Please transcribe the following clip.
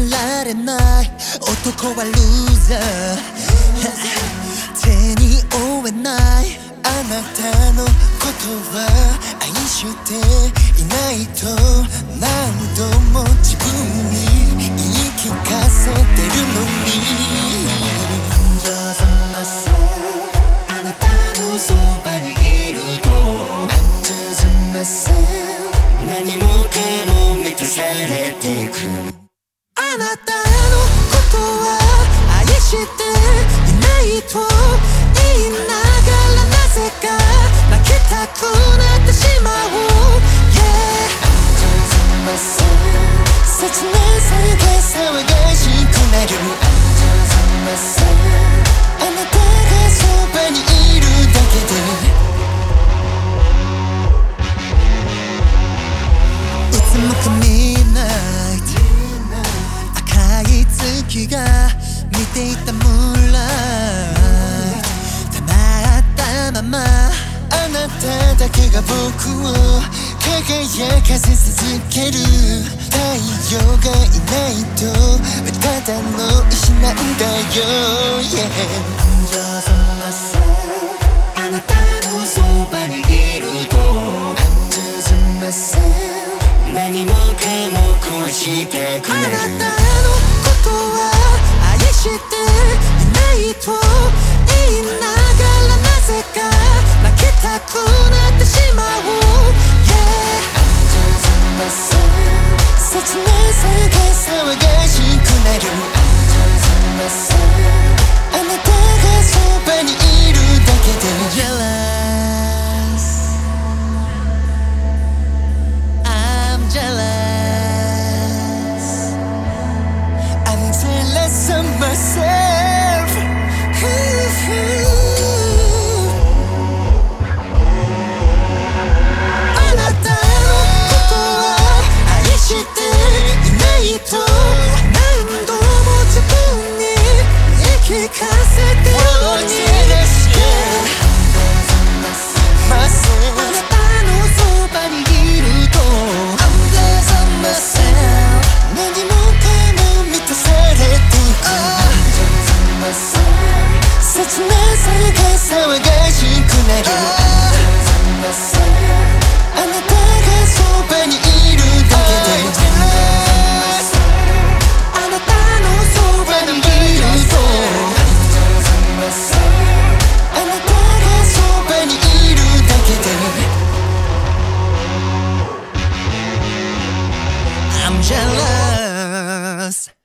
られない男はルーザー手に負えないあなたのことは愛していないと何度も自分に言い聞かせてるのにあなたのそばにいると何もかも満たされていくあなたのことは愛していないと言いながらなぜか泣きたくなってしまう、yeah、切なさが騒がしくなるあなたがそばにいるだけでうつむくミッドナイト赤い月が見ていたムーンライトたまったままあなただけが僕を輝かせ続ける太陽がいないとただの石なんだよ、yeah、あなたのそばにいると何もかも壊してくれるあなたのことは愛していないと言いながらなぜか泣きたくなってしまう、yeah、切なさが騒がしくなるあなたがそばにいるだけで Jealous I'm jealous I'm jealous of myselfあなたのことは愛していないと何度も自分に言い聞かせてるのにあなたのそばにいると何もかも満たされていく切なさが騒がしくなるあなたがそばにいるだけであなたのそばにいるとあなたがそばにいるだけでI'm jealous